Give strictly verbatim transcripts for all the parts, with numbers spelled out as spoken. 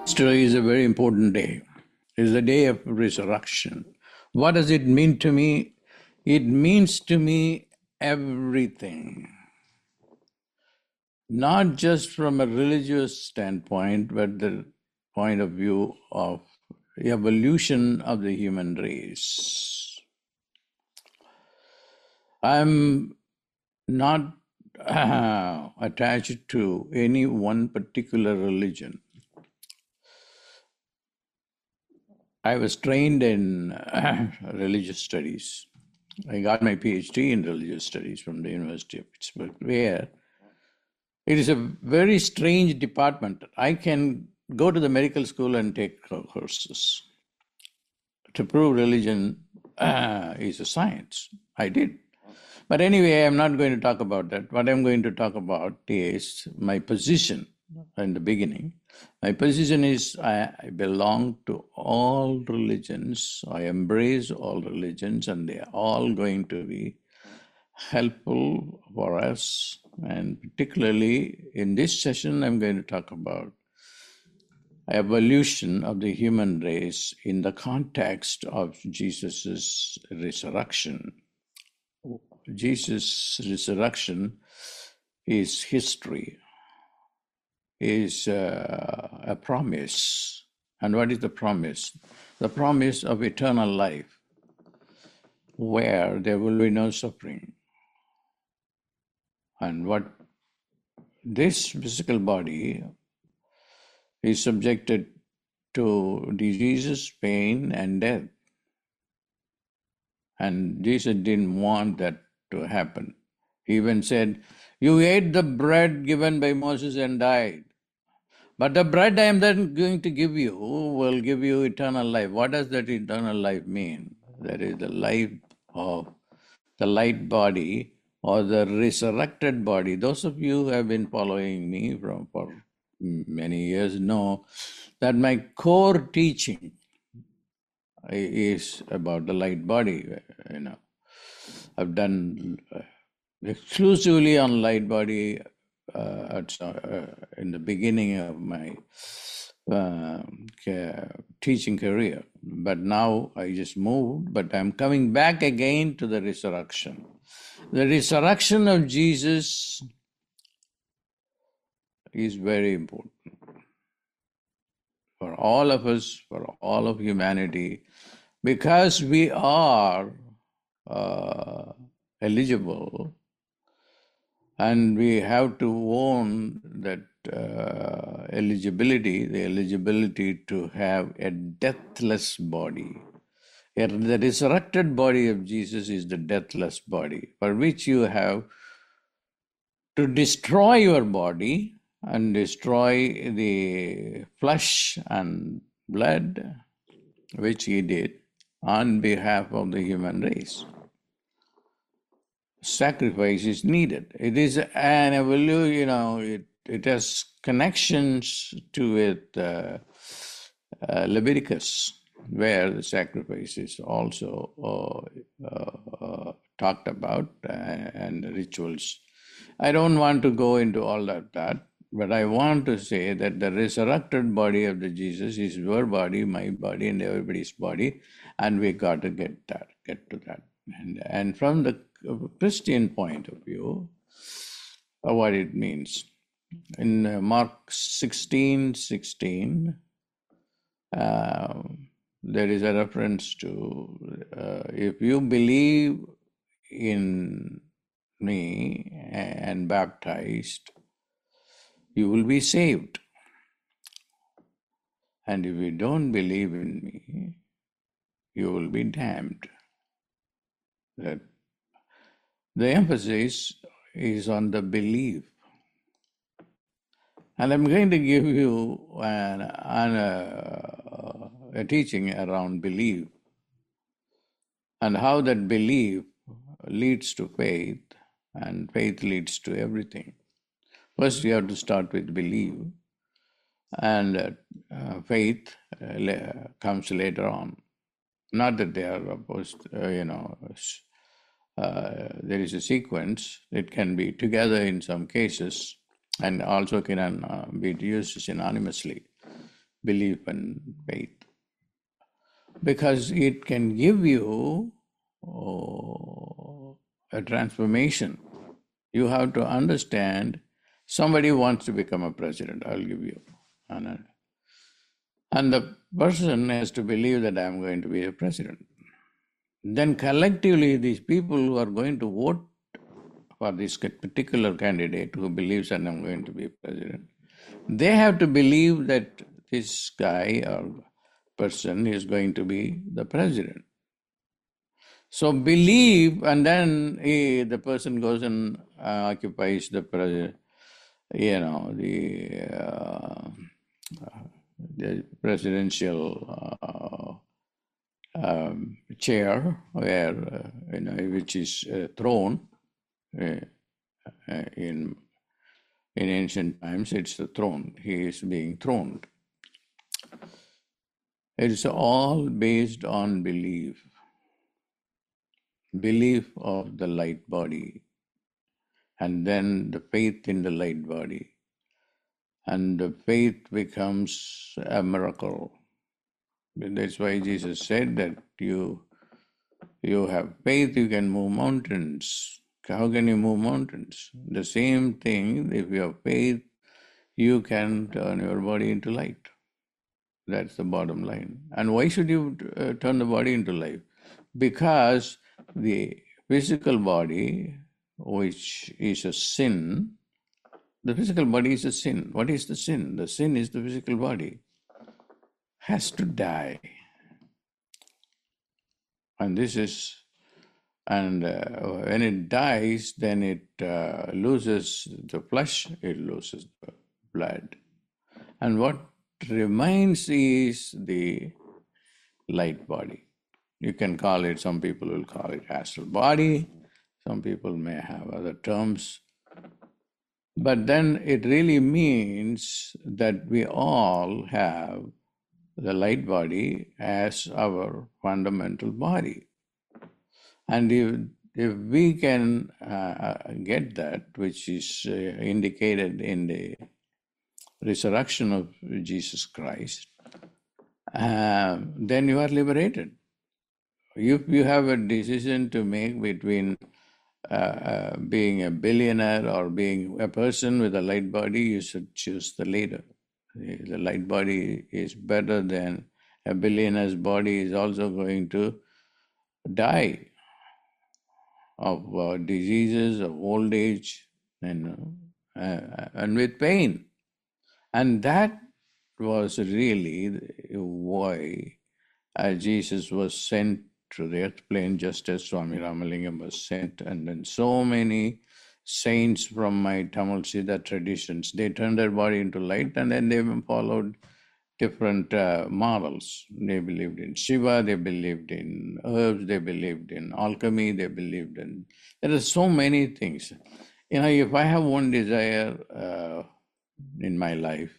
Today is a very important day. It is the day of resurrection. What does it mean to me? It means to me everything. Not just from a religious standpoint, but the point of view of evolution of the human race. I'm not uh, attached to any one particular religion. I was trained in uh, religious studies. I got my PhD in religious studies from the University of Pittsburgh, where it is a very strange department. I can go to the medical school and take courses. To prove religion uh, is a science. I did. But anyway, I'm not going to talk about that. What I'm going to talk about is my position in the beginning. My position is I, I belong to all religions. I embrace all religions, and they are all going to be helpful for us. And particularly in this session, I'm going to talk about evolution of the human race in the context of Jesus's resurrection. Jesus' resurrection is history, is uh, a promise. And what is the promise? The promise of eternal life, where there will be no suffering. And what this physical body is subjected to diseases, pain, and death. And Jesus didn't want that to happen. He even said, "You ate the bread given by Moses and died. But the bread I am then going to give you will give you eternal life." What does that eternal life mean? That is the life of the light body or the resurrected body. Those of you who have been following me from for many years know that my core teaching is about the light body. You know, I've done exclusively on light body uh, at, uh, in the beginning of my uh, teaching career. But now I just moved, but I'm coming back again to the resurrection. The resurrection of Jesus is very important for all of us, for all of humanity, because we are uh, eligible, and we have to own that uh, eligibility, the eligibility to have a deathless body. The resurrected body of Jesus is the deathless body, for which you have to destroy your body and destroy the flesh and blood, which he did on behalf of the human race. Sacrifice is needed. It is an evolution, you know, it, it has connections to it, uh, uh, Leviticus, where the sacrifice is also uh, uh, talked about, uh, and the rituals. I don't want to go into all of that, but I want to say that the resurrected body of the Jesus is your body, my body, and everybody's body, and we got to get that, get to that. And, and from the Christian point of view, uh, what it means. In uh, Mark sixteen sixteen, uh, there is a reference to, uh, if you believe in me and baptized, you will be saved. And if you don't believe in me, you will be damned. That the emphasis is on the belief. And I'm going to give you an, an, uh, a teaching around belief and how that belief leads to faith, and faith leads to everything. First, you have to start with belief, and uh, faith uh, comes later on. Not that they are opposed, uh, you know, uh, there is a sequence. It can be together in some cases, and also can uh, be used synonymously. belief and faith. Because it can give you oh, a transformation. You have to understand somebody wants to become a president, I'll give you. And, and the person has to believe that I'm going to be a president. Then collectively, these people who are going to vote for this particular candidate who believes that I'm going to be president, they have to believe that this guy or person is going to be the president. So believe, and then he, the person goes and uh, occupies the president, you know, the, uh, the presidential uh, um, chair, where uh, you know, which is uh, throne. Uh, uh, in in ancient times, it's the throne. He is being throned. It's all based on belief. Belief of the light body, and then the faith in the light body. And the faith becomes a miracle. That's why Jesus said that you, you have faith, you can move mountains. How can you move mountains? The same thing, if you have faith, you can turn your body into light. That's the bottom line. And why should you uh, turn the body into life? Because the physical body, which is a sin, the physical body is a sin. What is the sin? The sin is the physical body. Has to die. And this is, and uh, when it dies, then it uh, loses the flesh, it loses the blood. And what remains is the light body. You can call it, some people will call it astral body, some people may have other terms. But then it really means that we all have the light body as our fundamental body. And if, if we can uh, get that, which is uh, indicated in the resurrection of Jesus Christ, uh, then you are liberated. If you have a decision to make between uh, uh, being a billionaire or being a person with a light body, you should choose the latter. The light body is better than a billionaire's body is also going to die of uh, diseases, of old age, and, uh, and with pain. And that was really why uh, Jesus was sent to the earth plane, just as Swami Ramalingam was sent. And then so many saints from my Tamil Siddha traditions, they turned their body into light, and then they followed different uh, models. They believed in Shiva, they believed in herbs, they believed in alchemy, they believed in... There are so many things. You know, if I have one desire uh, in my life,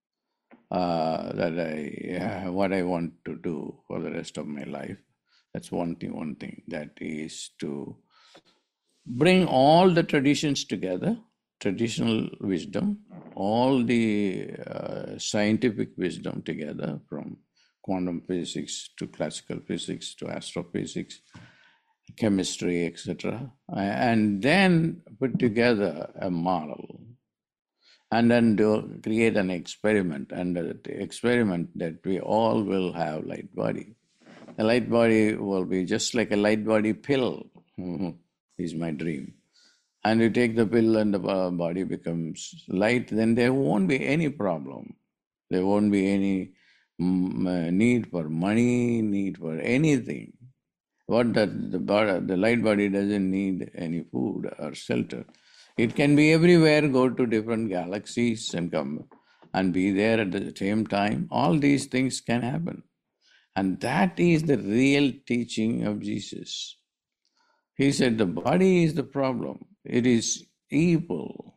uh, that I, uh, what I want to do for the rest of my life, that's one thing, one thing. That is to bring all the traditions together, traditional wisdom, all the uh, scientific wisdom together, from quantum physics to classical physics to astrophysics, chemistry, et cetera, and then put together a model, and then do, create an experiment, and the experiment that we all will have light body. The light body will be just like a light body pill, is my dream. And you take the pill and the body becomes light, then there won't be any problem. There won't be any need for money, need for anything. What the, the, body, the light body doesn't need any food or shelter. It can be everywhere, go to different galaxies and come and be there at the same time. All these things can happen. And that is the real teaching of Jesus. He said the body is the problem. It is evil.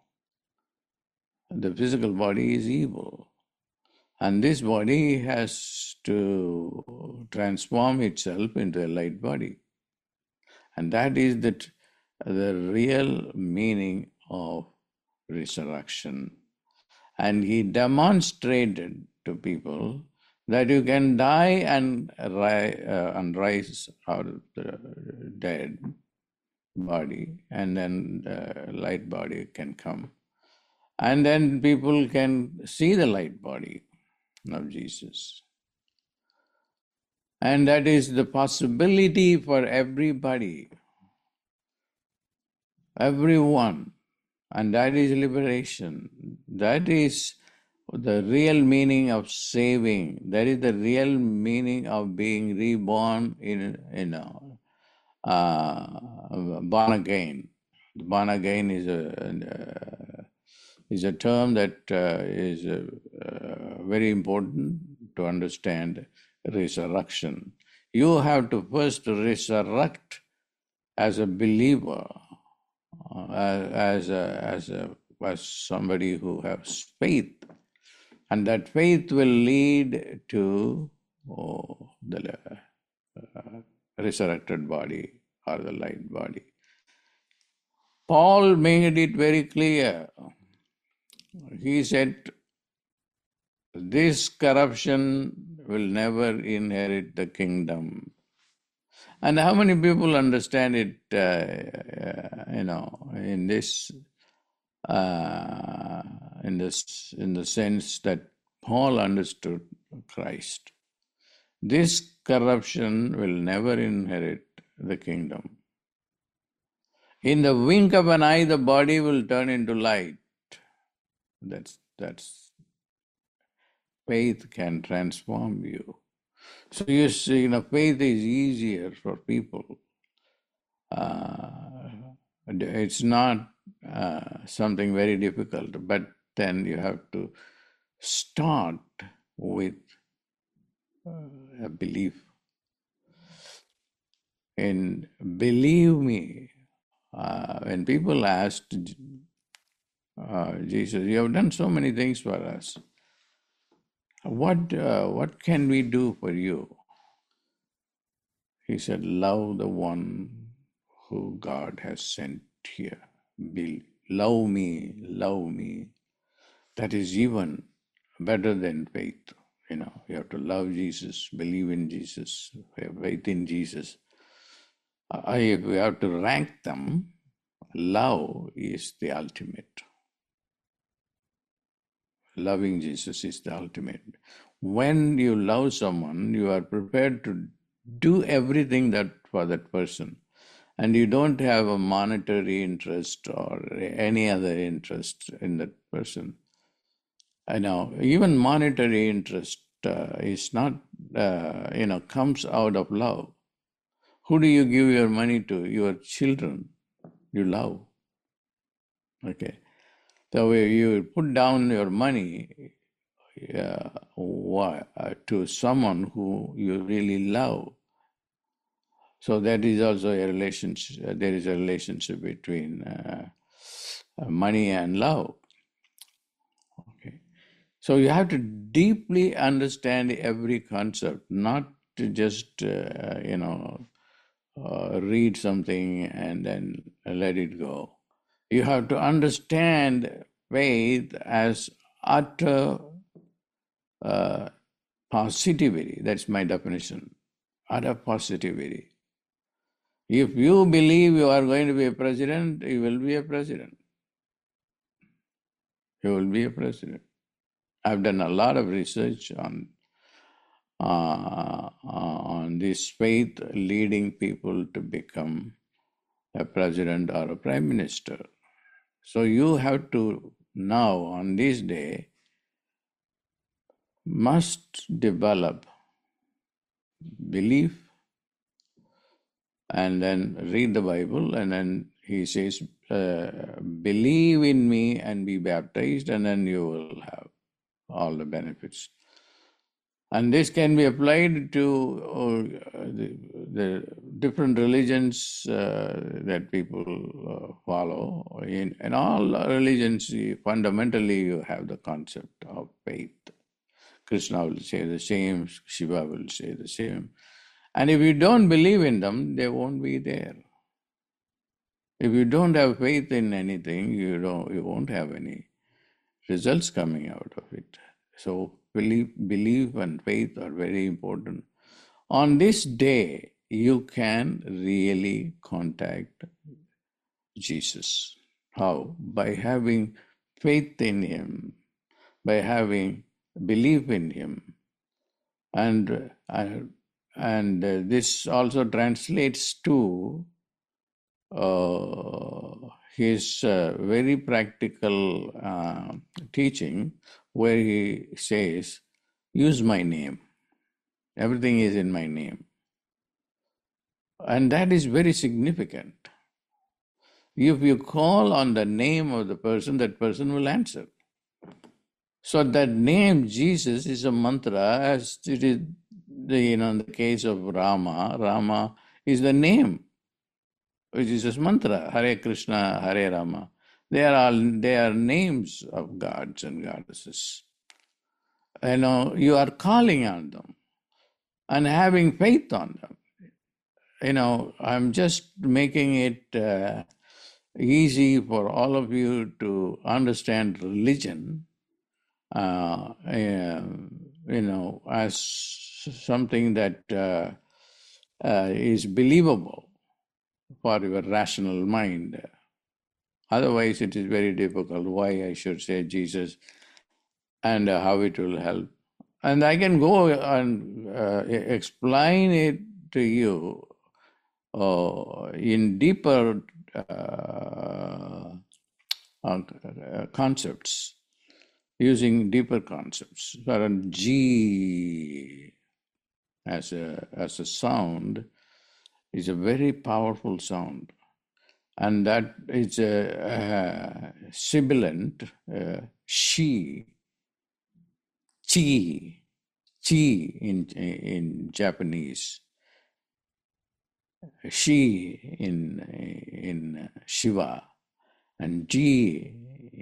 The physical body is evil. And this body has to transform itself into a light body. And that is the, the real meaning of resurrection. And he demonstrated to people that you can die and, ri- uh, and rise out of the dead body, and then the light body can come. And then people can see the light body of Jesus. And that is the possibility for everybody, everyone. And that is liberation. That is the real meaning of saving. That is the real meaning of being reborn in, you know, uh, born again. Born again is a, uh, is a term that uh, is uh, uh, very important to understand resurrection. You have to first resurrect as a believer, uh, as a, as a, as somebody who has faith, and that faith will lead to oh, the uh, resurrected body or the light body. Paul made it very clear. He said, this corruption will never inherit the kingdom. And how many people understand it, uh, uh, you know, in this, uh, in this, in the sense that Paul understood Christ. This corruption will never inherit the kingdom. In the wink of an eye, the body will turn into light. That's, that's, faith can transform you. So you see, you know, faith is easier for people. Uh, it's not uh, something very difficult, but then you have to start with uh, a belief. And believe me, uh, when people asked uh, Jesus, you have done so many things for us. What, uh, what can we do for you? He said, love the one who God has sent here. Be, love me, love me. That is even better than faith. You know, you have to love Jesus, believe in Jesus, have faith in Jesus. I, if we have to rank them, love is the ultimate. Loving Jesus is the ultimate. When you love someone, you are prepared to do everything that for that person. And you don't have a monetary interest or any other interest in that person. I know, even monetary interest uh, is not, uh, you know, comes out of love. Who do you give your money to? Your children you love. Okay. So you put down your money uh, to someone who you really love. So that is also a relationship. There is a relationship between uh, money and love. Okay. So you have to deeply understand every concept, not to just uh, you know uh, read something and then let it go. You have to understand faith as utter uh, positivity. That's my definition. Utter positivity. If you believe you are going to be a president, you will be a president. You will be a president. I've done a lot of research on uh, on this faith leading people to become a president or a prime minister. So you have to now, on this day, must develop belief and then read the Bible, and then he says, uh, believe in me and be baptized, and then you will have all the benefits. And this can be applied to uh, the, the different religions uh, that people uh, follow. In, in all religions, you, fundamentally, you have the concept of faith. Krishna will say the same, Shiva will say the same. And if you don't believe in them, they won't be there. If you don't have faith in anything, you don't, you won't have any results coming out of it. So belief, belief and faith are very important. On this day, you can really contact Jesus. How? By having faith in Him, by having belief in Him. And, uh, and uh, this also translates to uh, his uh, very practical uh, teaching, where he says, use my name. Everything is in my name. And that is very significant. If you call on the name of the person, that person will answer. So that name Jesus is a mantra, as it is, the, you know, in the case of Rama, Rama is the name, which is a mantra, Hare Krishna, Hare Rama. They are all, they are names of gods and goddesses. You know, you are calling on them and having faith on them. You know, I'm just making it uh, easy for all of you to understand religion, uh, uh, you know, as something that uh, uh, is believable for your rational mind. Otherwise, it is very difficult why I should say Jesus and uh, how it will help. And I can go and uh, explain it to you uh, in deeper uh, uh, concepts, using deeper concepts. For G as a, as a sound is a very powerful sound. And that is a, a sibilant, uh, she, chi, chi in, in Japanese, she in, in Shiva, and G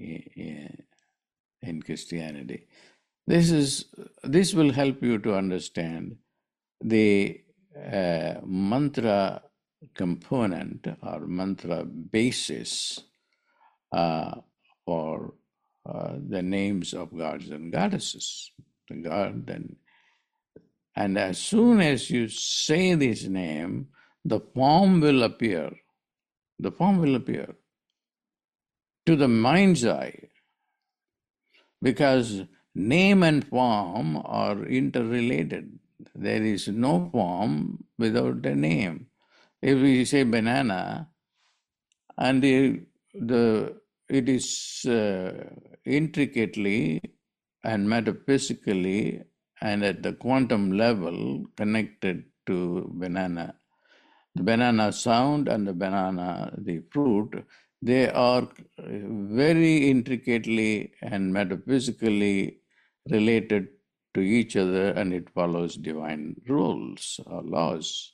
in Christianity. This is this will help you to understand the uh, mantra component or mantra basis uh, for uh, the names of gods and goddesses. The God then, and as soon as you say this name, the form will appear. The form will appear to the mind's eye, because name and form are interrelated. There is no form without a name. If we say banana, and the, the it is uh, intricately and metaphysically and at the quantum level connected to banana. The banana sound and the banana, the fruit, they are very intricately and metaphysically related to each other, and it follows divine rules or laws.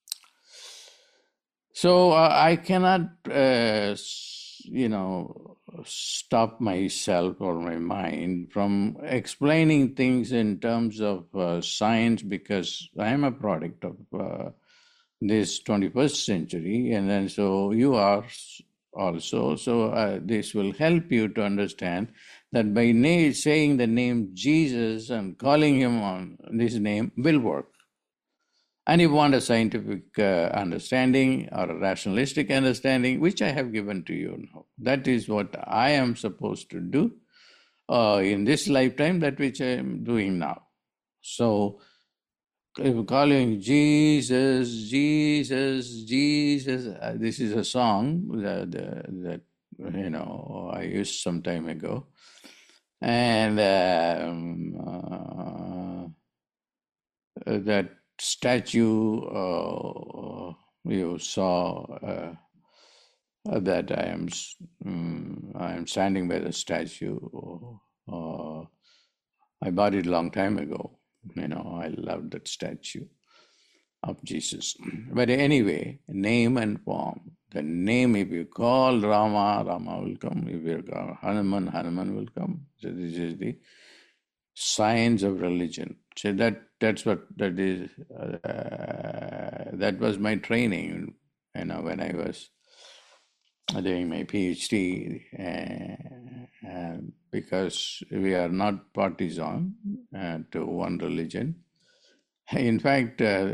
So uh, I cannot, uh, you know, stop myself or my mind from explaining things in terms of uh, science, because I am a product of uh, this twenty-first century, and then so you are also. So uh, this will help you to understand that by na- saying the name Jesus and calling him on this name will work. And if you want a scientific uh, understanding or a rationalistic understanding, which I have given to you now, that is what I am supposed to do uh, in this lifetime, that which I am doing now. So if you're calling Jesus, Jesus, Jesus, uh, this is a song that, that you know I used some time ago, and um, uh, that statue uh, you saw uh, that I am um, I am standing by the statue. Uh, I bought it a long time ago. You know, I love that statue of Jesus. But anyway, name and form. The name, if you call Rama, Rama will come. If you call Hanuman, Hanuman will come. So this is the science of religion. So that that's what that is. Uh, that was my training. You know, when I was doing my PhD, uh, uh, because we are not partisan, uh, to one religion. In fact, uh,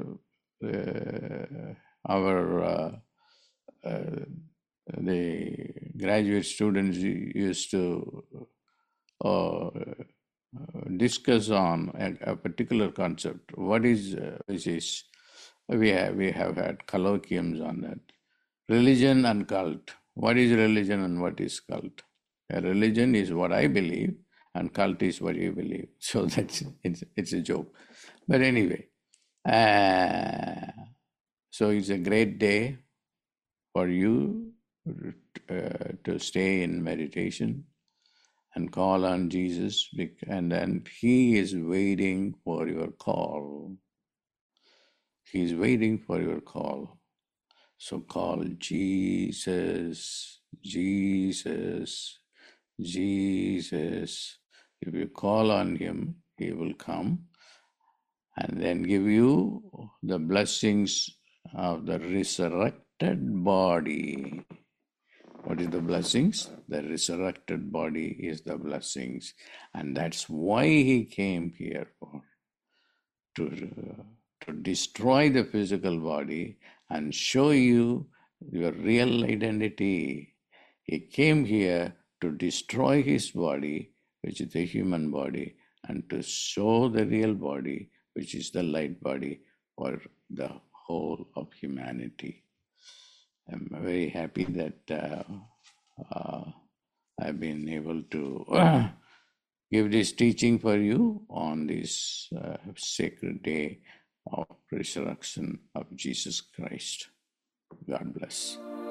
uh, our uh, uh, the graduate students used to uh, discuss on a, a particular concept. What is uh, which is we have we have had colloquiums on that. Religion and cult. What is religion and what is cult? A religion is what I believe, and cult is what you believe. So that's it's it's a joke. But anyway, uh, so it's a great day for you uh, to stay in meditation and call on Jesus, and then He is waiting for your call. He is waiting for your call. So call Jesus, Jesus, Jesus. If you call on Him, He will come and then give you the blessings of the resurrected body. What is the blessings? The resurrected body is the blessings. And that's why He came here for, to, uh, to destroy the physical body and show you your real identity. He came here to destroy His body, which is the human body, and to show the real body, which is the light body, for the whole of humanity. I'm very happy that uh, uh, I've been able to uh, give this teaching for you on this uh, sacred day of resurrection of Jesus Christ. God bless.